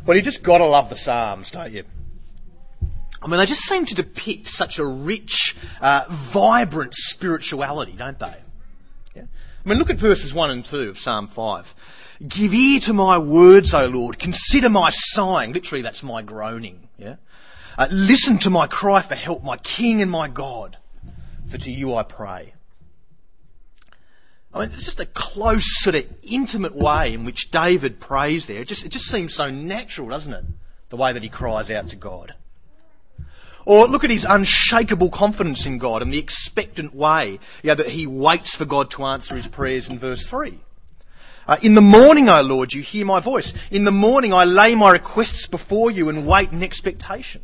But you just got to love the Psalms, don't you? I mean, they just seem to depict such a rich, vibrant spirituality, don't they? Yeah? I mean, look at verses 1 and 2 of Psalm 5. Give ear to my words, O Lord. Consider my sighing. Literally, that's my groaning. Yeah. Listen to my cry for help, my King and my God. For to you I pray. I mean, it's just a close, sort of intimate way in which David prays there. It just seems so natural, doesn't it? The way that he cries out to God. Or look at his unshakable confidence in God and the expectant way that he waits for God to answer his prayers in verse 3. In the morning, O Lord, you hear my voice. In the morning I lay my requests before you and wait in expectation.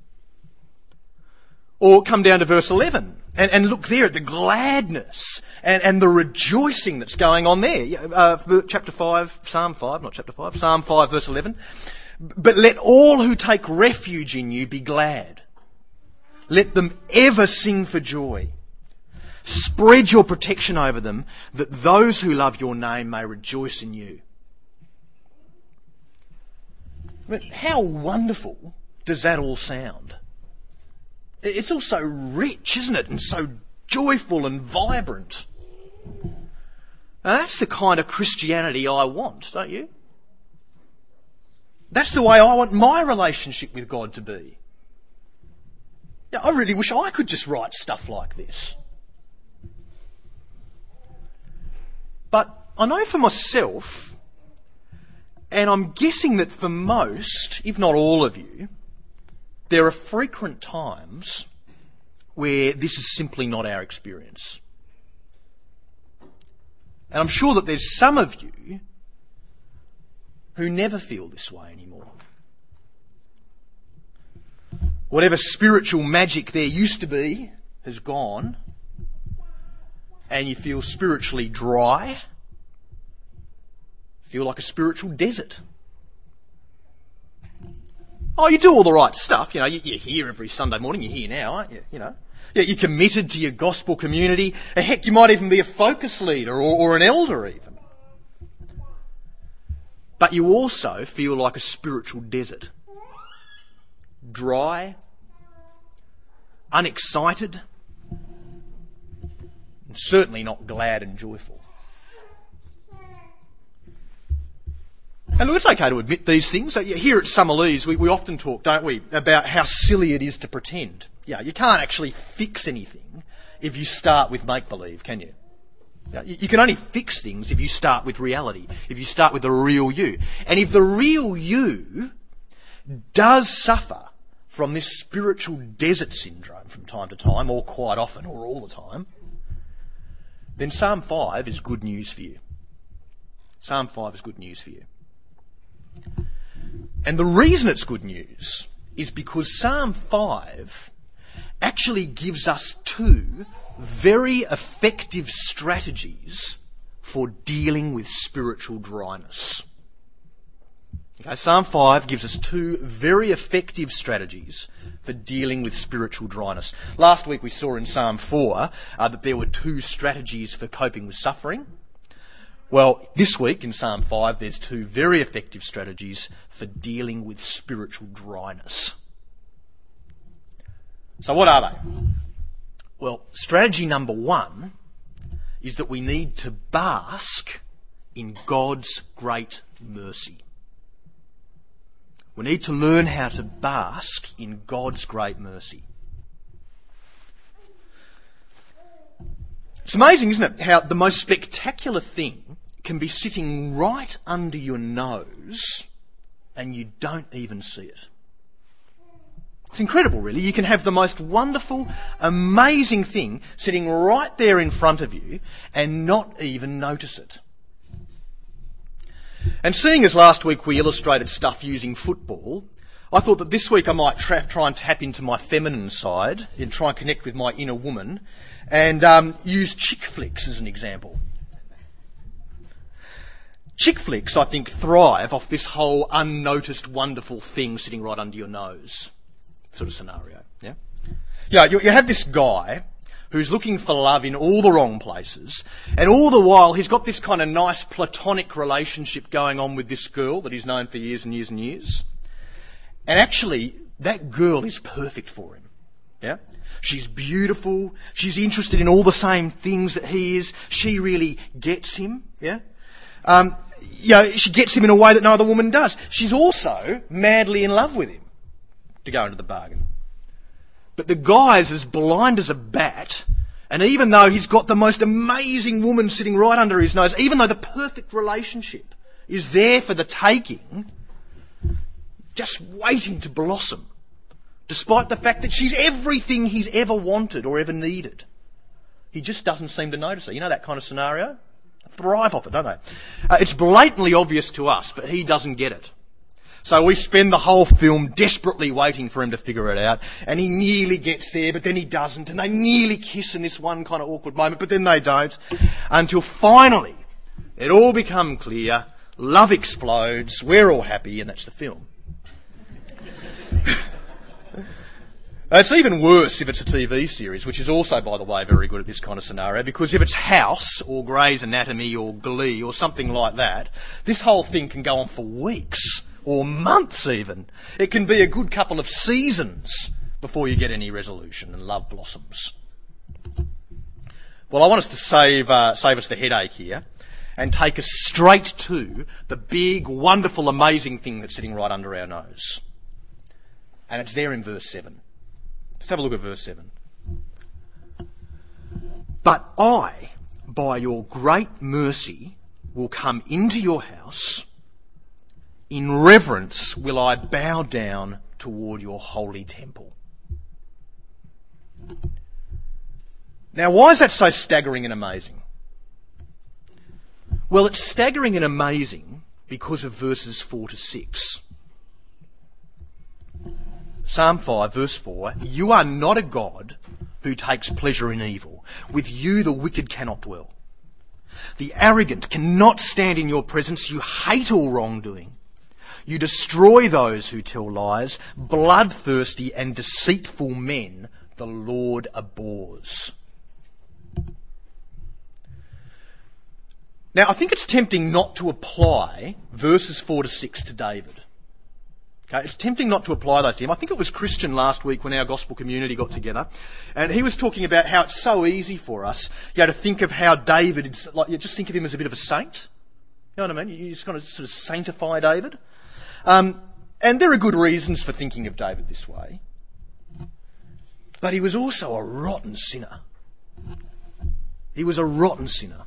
Or come down to verse 11 and look there at the gladness and the rejoicing that's going on there. Chapter 5, Psalm 5, not chapter 5, Psalm 5 verse 11. But let all who take refuge in you be glad. Let them ever sing for joy. Spread your protection over them, that those who love your name may rejoice in you. I mean, how wonderful does that all sound? It's all so rich, isn't it? And so joyful and vibrant. Now, that's the kind of Christianity I want, don't you? That's the way I want my relationship with God to be. Yeah, I really wish I could just write stuff like this. But I know for myself, and I'm guessing that for most, if not all of you, there are frequent times where this is simply not our experience. And I'm sure that there's some of you who never feel this way anymore. Whatever spiritual magic there used to be has gone, and you feel spiritually dry, feel like a spiritual desert. Oh, you do all the right stuff, you're here every Sunday morning, you're here now, aren't you, Yeah, you're committed to your gospel community, and heck, you might even be a focus leader or an elder even. But you also feel like a spiritual desert. Dry, unexcited, and certainly not glad and joyful. And look, it's okay to admit these things. Here at Summerlees, we often talk, don't we, about how silly it is to pretend. Yeah, you can't actually fix anything if you start with make-believe, can you? You can only fix things if you start with reality, if you start with the real you. And if the real you does suffer from this spiritual desert syndrome from time to time, or quite often, or all the time, then Psalm 5 is good news for you. Psalm 5 is good news for you. And the reason it's good news is because Psalm 5 actually gives us two very effective strategies for dealing with spiritual dryness. Okay, Psalm 5 gives us two very effective strategies for dealing with spiritual dryness. Last week we saw in Psalm 4 that there were two strategies for coping with suffering. Well, this week in Psalm 5 there's two very effective strategies for dealing with spiritual dryness. So what are they? Well, strategy number one is that we need to bask in God's great mercy. We need to learn how to bask in God's great mercy. It's amazing, isn't it, how the most spectacular thing can be sitting right under your nose and you don't even see it. It's incredible, really. You can have the most wonderful, amazing thing sitting right there in front of you and not even notice it. And seeing as last week we illustrated stuff using football, I thought that this week I might try and tap into my feminine side and try and connect with my inner woman and use chick flicks as an example. Chick flicks, I think, thrive off this whole unnoticed wonderful thing sitting right under your nose sort of scenario. Yeah, you have this guy who's looking for love in all the wrong places, and all the while he's got this kind of nice platonic relationship going on with this girl that he's known for years and years and years. And actually, that girl is perfect for him. Yeah? She's beautiful. She's interested in all the same things that he is. She really gets him. Yeah? She gets him in a way that no other woman does. She's also madly in love with him, to go into the bargain. But the guy's as blind as a bat, and even though he's got the most amazing woman sitting right under his nose, even though the perfect relationship is there for the taking, just waiting to blossom, despite the fact that she's everything he's ever wanted or ever needed, he just doesn't seem to notice her. You know that kind of scenario? They thrive off it, don't they? It's blatantly obvious to us, but he doesn't get it. So we spend the whole film desperately waiting for him to figure it out, and he nearly gets there, but then he doesn't, and they nearly kiss in this one kind of awkward moment, but then they don't, until finally it all becomes clear, love explodes, we're all happy, and that's the film. It's even worse if it's a TV series, which is also, by the way, very good at this kind of scenario, because if it's House or Grey's Anatomy or Glee or something like that, this whole thing can go on for weeks or months even. It can be a good couple of seasons before you get any resolution and love blossoms. Well, I want us to save us the headache here and take us straight to the big, wonderful, amazing thing that's sitting right under our nose. And it's there in verse 7. Let's have a look at verse 7. But I, by your great mercy, will come into your house. In reverence will I bow down toward your holy temple. Now, why is that so staggering and amazing? Well, it's staggering and amazing because of verses 4 to 6. Psalm 5, verse 4, you are not a God who takes pleasure in evil. With you the wicked cannot dwell. The arrogant cannot stand in your presence. You hate all wrongdoing. You destroy those who tell lies. Bloodthirsty and deceitful men the Lord abhors. Now, I think it's tempting not to apply verses 4 to 6 to David. Okay, it's tempting not to apply those to him. I think it was Christian last week when our gospel community got together, and he was talking about how it's so easy for us, to think of how David, you just think of him as a bit of a saint. You know what I mean? You just kind of sort of sanctify David. And there are good reasons for thinking of David this way. But he was also a rotten sinner. He was a rotten sinner.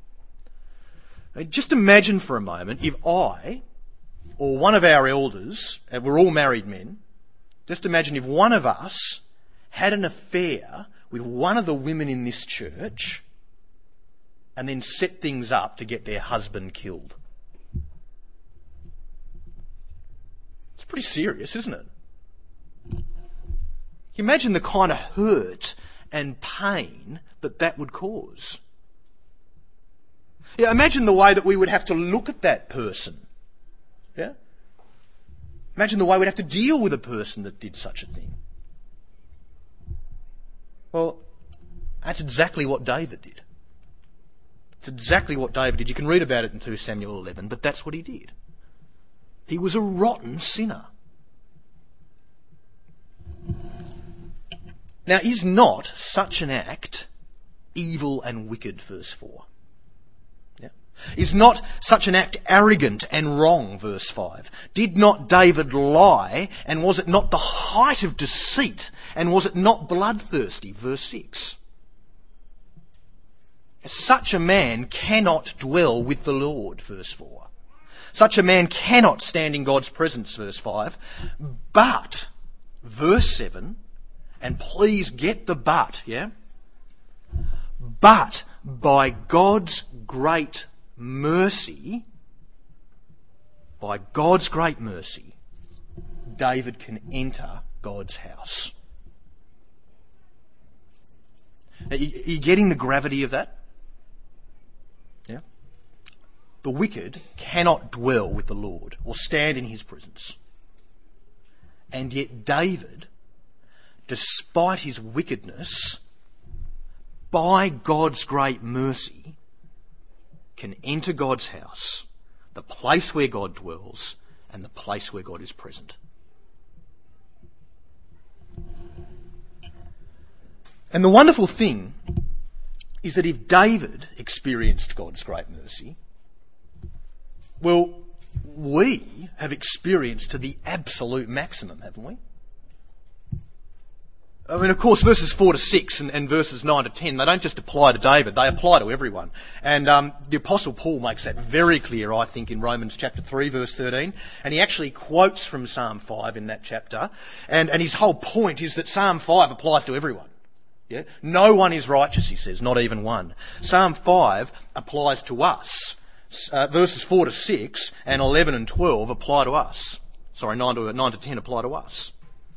Just imagine for a moment if I, or one of our elders, and we're all married men, just imagine if one of us had an affair with one of the women in this church and then set things up to get their husband killed. It's pretty serious, isn't it? Can you imagine the kind of hurt and pain that would cause? Yeah, imagine the way that we would have to look at that person. Yeah? Imagine the way we'd have to deal with a person that did such a thing. Well, that's exactly what David did. It's exactly what David did. You can read about it in 2 Samuel 11, but that's what he did. He was a rotten sinner. Now, is not such an act evil and wicked, verse 4? Is not such an act arrogant and wrong, verse 5? Did not David lie, and was it not the height of deceit, and was it not bloodthirsty, verse 6? Such a man cannot dwell with the Lord, verse 4. Such a man cannot stand in God's presence, verse 5. But, verse 7, and please get the but, yeah? But by God's great mercy, by God's great mercy, David can enter God's house. Are you getting the gravity of that? Yeah? The wicked cannot dwell with the Lord or stand in his presence. And yet David, despite his wickedness, by God's great mercy, can enter God's house, the place where God dwells, and the place where God is present. And the wonderful thing is that if David experienced God's great mercy, well, we have experienced to the absolute maximum, haven't we? I mean, of course, verses 4 to 6 and verses 9 to 10, they don't just apply to David, they apply to everyone. And the Apostle Paul makes that very clear, I think, in Romans chapter 3, verse 13. And he actually quotes from Psalm 5 in that chapter. And his whole point is that Psalm 5 applies to everyone. Yeah? No one is righteous, he says, not even one. Psalm 5 applies to us. Verses 4 to 6 and 11 and 12 apply to us. Sorry, 9 to 10 apply to us.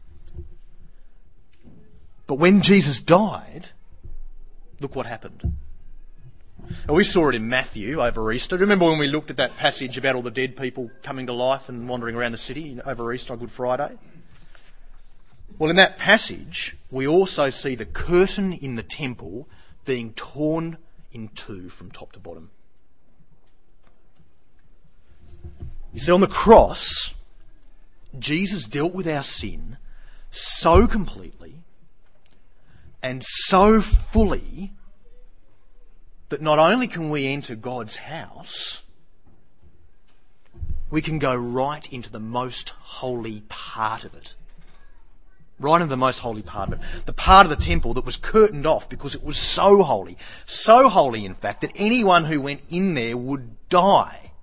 But when Jesus died, look what happened. And we saw it in Matthew over Easter. Remember when we looked at that passage about all the dead people coming to life and wandering around the city over Easter on Good Friday? Well, in that passage, we also see the curtain in the temple being torn in two from top to bottom. You see, on the cross, Jesus dealt with our sin so completely and so fully that not only can we enter God's house, we can go right into the most holy part of it. Right into the most holy part of it. The part of the temple that was curtained off because it was so holy. So holy, in fact, that anyone who went in there would die.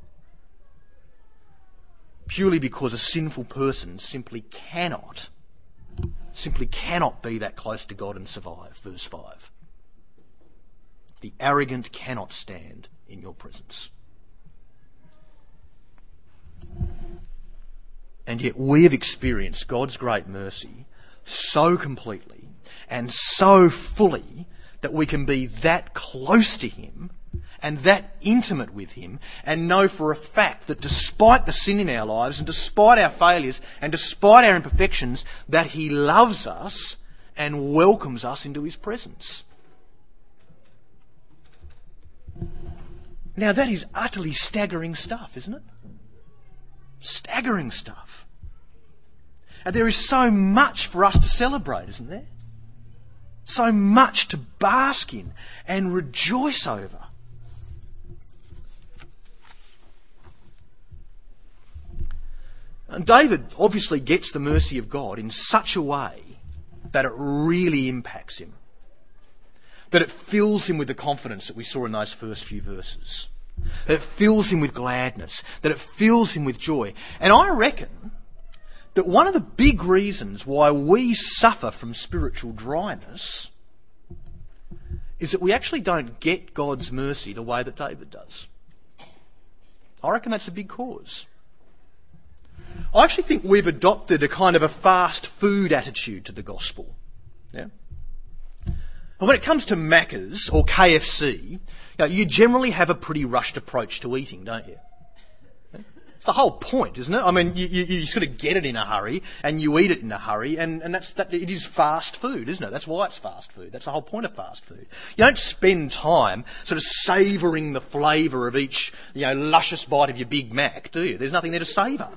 Purely because a sinful person simply cannot be that close to God and survive. Verse 5. The arrogant cannot stand in your presence. And yet we have experienced God's great mercy so completely and so fully that we can be that close to him and that intimate with him and know for a fact that despite the sin in our lives and despite our failures and despite our imperfections, that he loves us and welcomes us into his presence. Now that is utterly staggering stuff, isn't it? Staggering stuff. And there is so much for us to celebrate, isn't there? So much to bask in and rejoice over. And David obviously gets the mercy of God in such a way that it really impacts him. That it fills him with the confidence that we saw in those first few verses. That it fills him with gladness. That it fills him with joy. And I reckon that one of the big reasons why we suffer from spiritual dryness is that we actually don't get God's mercy the way that David does. I reckon that's a big cause. I actually think we've adopted a kind of a fast food attitude to the gospel. Yeah? And when it comes to Macca's or KFC, you generally have a pretty rushed approach to eating, don't you? It's the whole point, isn't it? I mean, you sort of get it in a hurry and you eat it in a hurry, and it is fast food, isn't it? That's why it's fast food. That's the whole point of fast food. You don't spend time sort of savouring the flavour of each, luscious bite of your Big Mac, do you? There's nothing there to savour.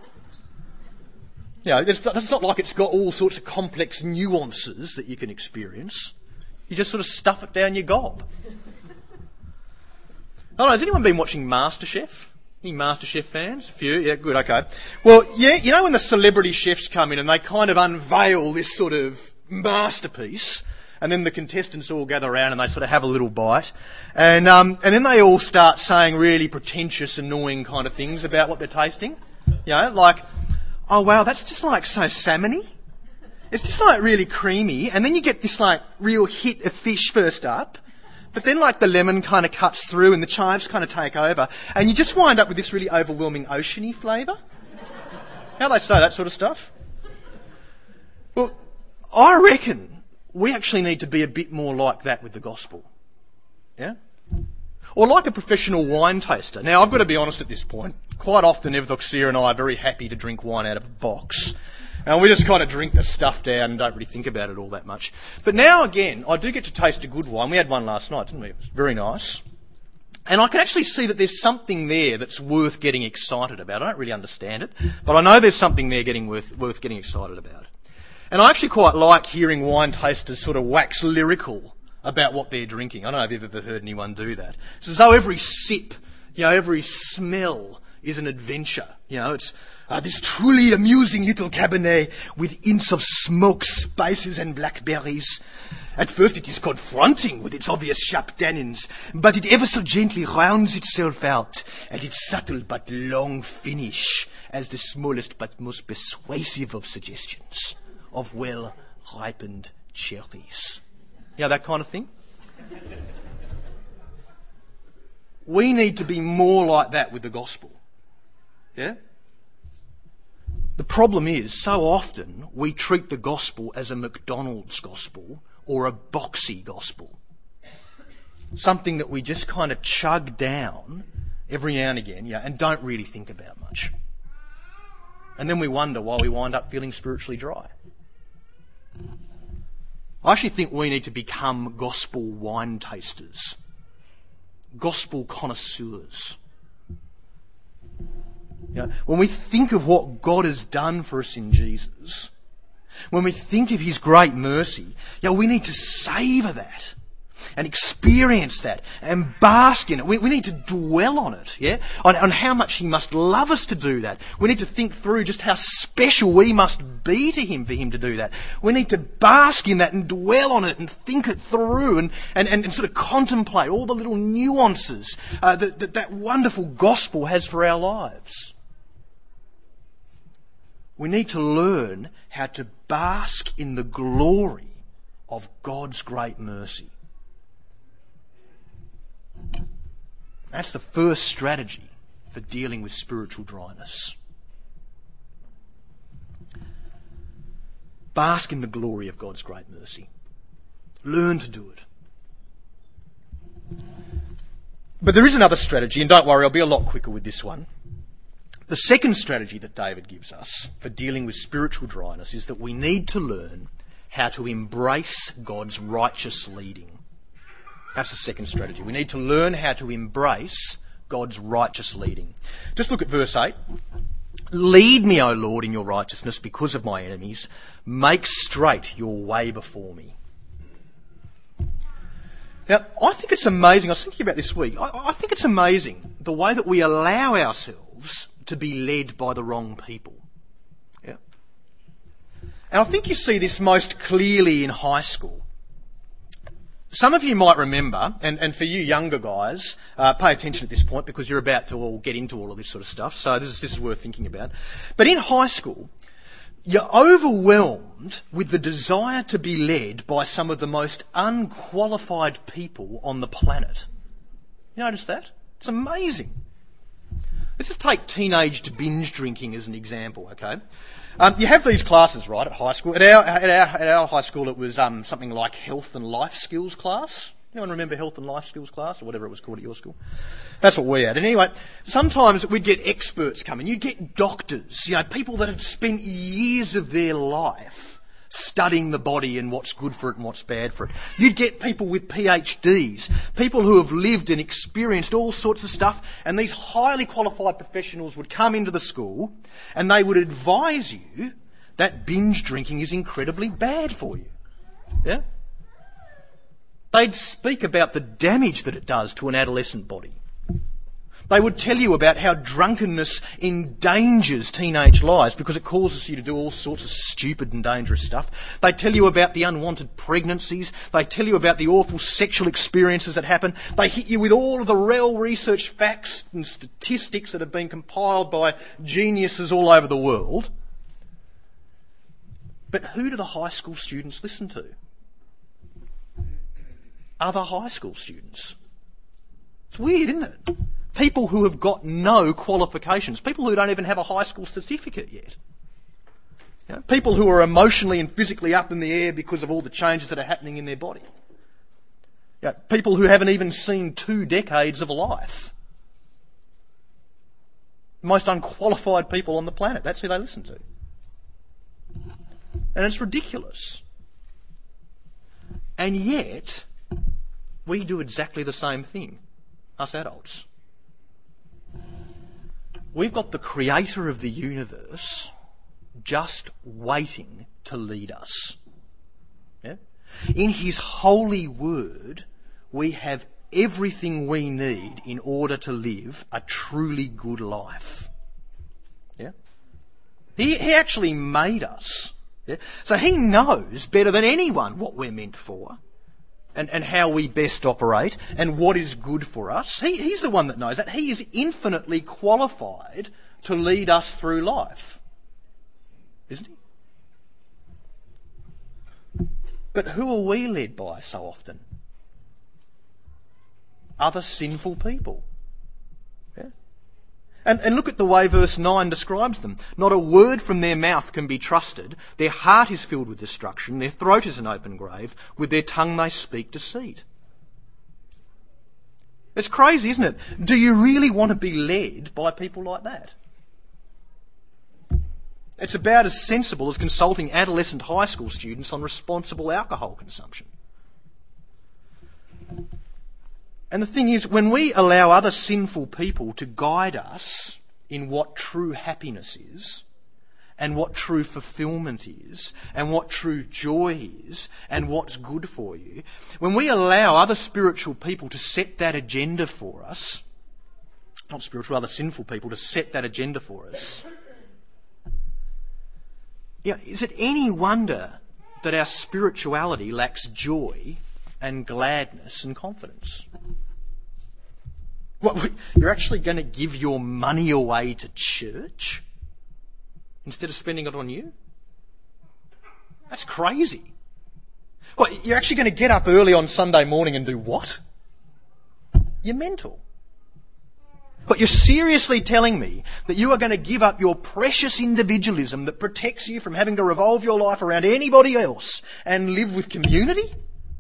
It's not like it's got all sorts of complex nuances that you can experience. You just sort of stuff it down your gob. I don't know, has anyone been watching MasterChef? Any MasterChef fans? A few? Yeah, good, okay. Well, yeah, when the celebrity chefs come in and they kind of unveil this sort of masterpiece, and then the contestants all gather around and they sort of have a little bite, and then they all start saying really pretentious, annoying kind of things about what they're tasting. Like, oh wow, that's just like so salmony. It's just like really creamy, and then you get this like real hit of fish first up, but then like the lemon kind of cuts through and the chives kind of take over, and you just wind up with this really overwhelming oceany flavour. How they say that sort of stuff? Well, I reckon we actually need to be a bit more like that with the gospel. Yeah? Or like a professional wine taster. Now, I've got to be honest at this point. Quite often, Evdoxia and I are very happy to drink wine out of a box. And we just kind of drink the stuff down and don't really think about it all that much. But now again, I do get to taste a good wine. We had one last night, didn't we? It was very nice. And I can actually see that there's something there that's worth getting excited about. I don't really understand it, but I know there's something there worth getting excited about. And I actually quite like hearing wine tasters sort of wax lyrical about what they're drinking. I don't know if you've ever heard anyone do that. It's as though every sip, every smell is an adventure. It's this truly amusing little Cabernet with hints of smoke, spices and blackberries. At first it is confronting with its obvious sharp tannins, but it ever so gently rounds itself out at its subtle but long finish as the smallest but most persuasive of suggestions of well-ripened cherries. That kind of thing. We need to be more like that with the gospel. Yeah? The problem is, so often we treat the gospel as a McDonald's gospel or a boxy gospel. Something that we just kind of chug down every now and again, and don't really think about much. And then we wonder why we wind up feeling spiritually dry. I actually think we need to become gospel wine tasters, gospel connoisseurs. When we think of what God has done for us in Jesus, when we think of his great mercy, we need to savour that and experience that and bask in it. We need to dwell on it, on how much he must love us to do that. We need to think through just how special we must be to him for him to do that. We need to bask in that and dwell on it and think it through and sort of contemplate all the little nuances that wonderful gospel has for our lives. We need to learn how to bask in the glory of God's great mercy. That's the first strategy for dealing with spiritual dryness. Bask in the glory of God's great mercy. Learn to do it. But there is another strategy, and don't worry, I'll be a lot quicker with this one. The second strategy that David gives us for dealing with spiritual dryness is that we need to learn how to embrace God's righteous leading. That's the second strategy. We need to learn how to embrace God's righteous leading. Just look at verse 8. Lead me, O Lord, in your righteousness because of my enemies. Make straight your way before me. Now, I think it's amazing. I was thinking about this week. I think it's amazing the way that we allow ourselves to be led by the wrong people. Yeah. And I think you see this most clearly in high school. Some of you might remember, and for you younger guys, pay attention at this point because you're about to all get into all of this sort of stuff, so this is worth thinking about. But in high school, you're overwhelmed with the desire to be led by some of the most unqualified people on the planet. You notice that? It's amazing. Let's just take teenaged binge drinking as an example, okay? You have these classes, right, at high school. At our high school, it was something like health and life skills class. Anyone remember health and life skills class, or whatever it was called at your school? That's what we had. And anyway, sometimes we'd get experts coming. You'd get doctors, people that had spent years of their life studying the body and what's good for it and what's bad for it. You'd get people with PhDs, people who have lived and experienced all sorts of stuff, and these highly qualified professionals would come into the school and they would advise you that binge drinking is incredibly bad for you. Yeah? They'd speak about the damage that it does to an adolescent body. They would tell you about how drunkenness endangers teenage lives because it causes you to do all sorts of stupid and dangerous stuff. They tell you about the unwanted pregnancies. They tell you about the awful sexual experiences that happen. They hit you with all of the well-researched facts and statistics that have been compiled by geniuses all over the world. But who do the high school students listen to? Other high school students. It's weird, isn't it? People who have got no qualifications. People who don't even have a high school certificate yet. People who are emotionally and physically up in the air because of all the changes that are happening in their body. People who haven't even seen 2 decades of life. The most unqualified people on the planet. That's who they listen to. And it's ridiculous. And yet, we do exactly the same thing, us adults. We've got the creator of the universe just waiting to lead us. Yeah? In his holy word, we have everything we need in order to live a truly good life. Yeah? He actually made us. Yeah? So he knows better than anyone what we're meant for and how we best operate and what is good for us. He's the one that knows that. He is infinitely qualified to lead us through life. Isn't he? But who are we led by so often? Other sinful people. Yeah? And look at the way verse 9 describes them. Not a word from their mouth can be trusted. Their heart is filled with destruction. Their throat is an open grave. With their tongue they speak deceit. It's crazy, isn't it? Do you really want to be led by people like that? It's about as sensible as consulting adolescent high school students on responsible alcohol consumption. And the thing is, when we allow other sinful people to guide us in what true happiness is, and what true fulfillment is, and what true joy is, and what's good for you, when we allow other spiritual people to set that agenda for us, not spiritual, other sinful people to set that agenda for us, is it any wonder that our spirituality lacks joy and gladness and confidence? What, you're actually going to give your money away to church instead of spending it on you? That's crazy. What, you're actually going to get up early on Sunday morning and do what? You're mental. But you're seriously telling me that you are going to give up your precious individualism that protects you from having to revolve your life around anybody else and live with community?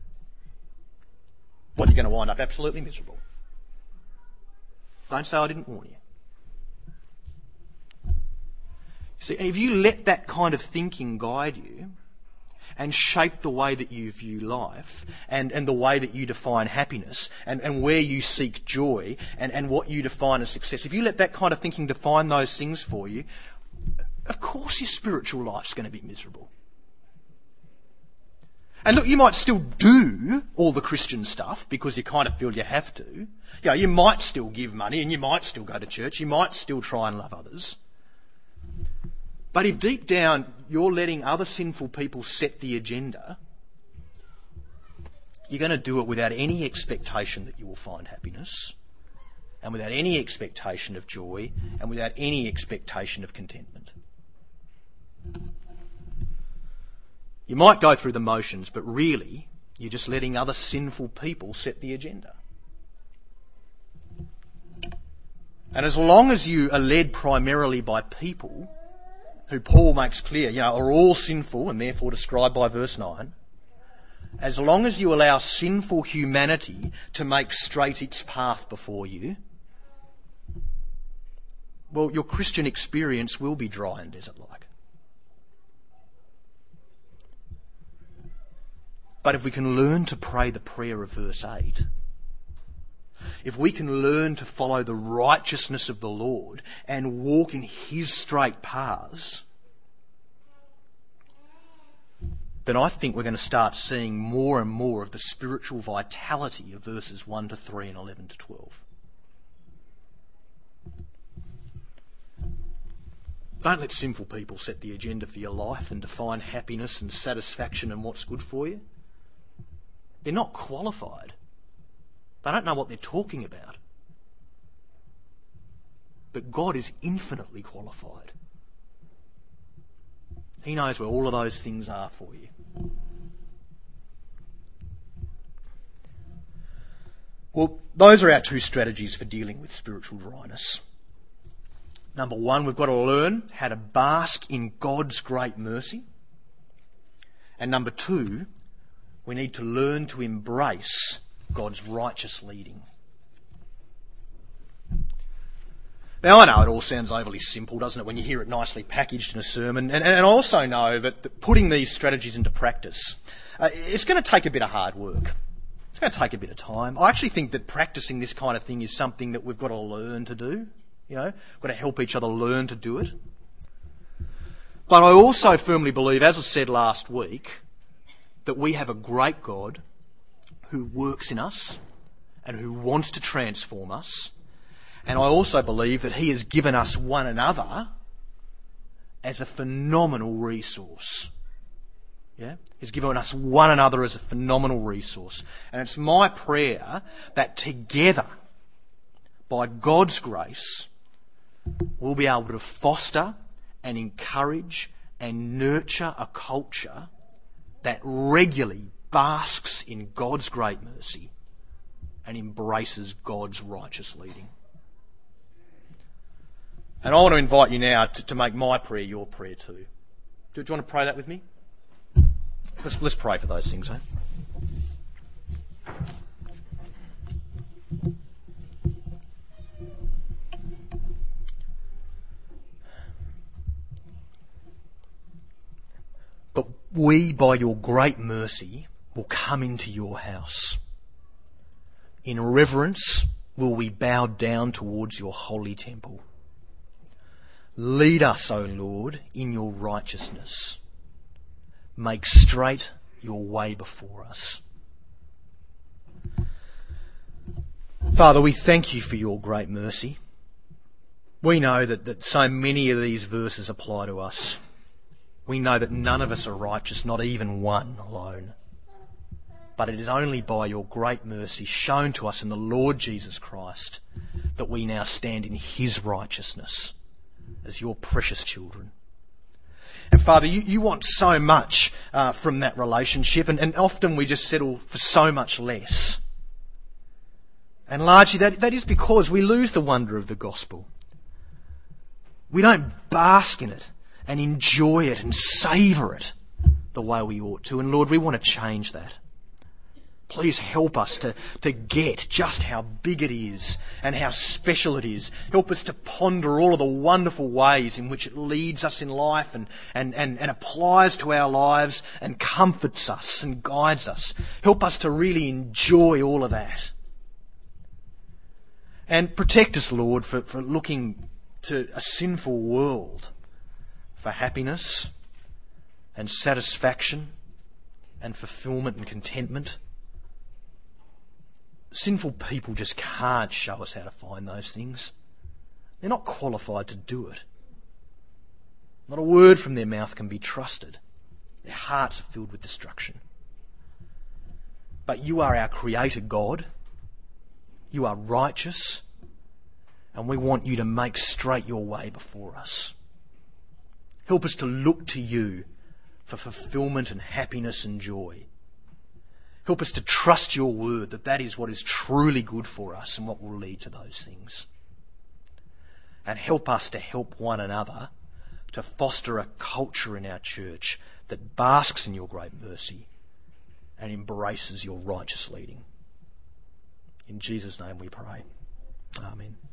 Well, you're going to wind up absolutely miserable. Don't say I didn't warn you. See, and if you let that kind of thinking guide you and shape the way that you view life and the way that you define happiness and where you seek joy and what you define as success, if you let that kind of thinking define those things for you, of course your spiritual life's going to be miserable. And look, you might still do all the Christian stuff because you kind of feel you have to. You might still give money and you might still go to church. You might still try and love others. But if deep down you're letting other sinful people set the agenda, you're going to do it without any expectation that you will find happiness and without any expectation of joy and without any expectation of contentment. You might go through the motions, but really, you're just letting other sinful people set the agenda. And as long as you are led primarily by people, who Paul makes clear, are all sinful and therefore described by verse 9, as long as you allow sinful humanity to make straight its path before you, well, your Christian experience will be dry and desert-like. But if we can learn to pray the prayer of verse 8, if we can learn to follow the righteousness of the Lord and walk in his straight paths, then I think we're going to start seeing more and more of the spiritual vitality of verses 1 to 3 and 11 to 12. Don't let sinful people set the agenda for your life and define happiness and satisfaction and what's good for you. They're not qualified. They don't know what they're talking about. But God is infinitely qualified. He knows where all of those things are for you. Well, those are our two strategies for dealing with spiritual dryness. Number one, we've got to learn how to bask in God's great mercy. And number two, we need to learn to embrace God's righteous leading. Now, I know it all sounds overly simple, doesn't it, when you hear it nicely packaged in a sermon. And I also know that putting these strategies into practice, it's going to take a bit of hard work. It's going to take a bit of time. I actually think that practicing this kind of thing is something that we've got to learn to do. You know, we've got to help each other learn to do it. But I also firmly believe, as I said last week, that we have a great God who works in us and who wants to transform us. And I also believe that he has given us one another as a phenomenal resource. Yeah? He's given us one another as a phenomenal resource. And it's my prayer that together, by God's grace, we'll be able to foster and encourage and nurture a culture that regularly basks in God's great mercy and embraces God's righteous leading. And I want to invite you now to make my prayer your prayer too. Do you want to pray that with me? Let's pray for those things, eh? But we, by your great mercy, will come into your house. In reverence will we bow down towards your holy temple. Lead us, O Lord, in your righteousness. Make straight your way before us. Father, we thank you for your great mercy. We know that so many of these verses apply to us. We know that none of us are righteous, not even one alone. But it is only by your great mercy shown to us in the Lord Jesus Christ that we now stand in his righteousness as your precious children. And Father, you want so much from that relationship, and often we just settle for so much less. And largely that is because we lose the wonder of the gospel. We don't bask in it and enjoy it and savour it the way we ought to. And Lord, we want to change that. Please help us to get just how big it is and how special it is. Help us to ponder all of the wonderful ways in which it leads us in life and applies to our lives and comforts us and guides us. Help us to really enjoy all of that. And protect us, Lord, for looking to a sinful world for happiness and satisfaction and fulfilment and contentment. Sinful people just can't show us how to find those things. They're not qualified to do it. Not a word from their mouth can be trusted. Their hearts are filled with destruction. But you are our Creator God. You are righteous. And we want you to make straight your way before us. Help us to look to you for fulfilment and happiness and joy. Help us to trust your word that is what is truly good for us and what will lead to those things. And help us to help one another to foster a culture in our church that basks in your great mercy and embraces your righteous leading. In Jesus' name we pray. Amen.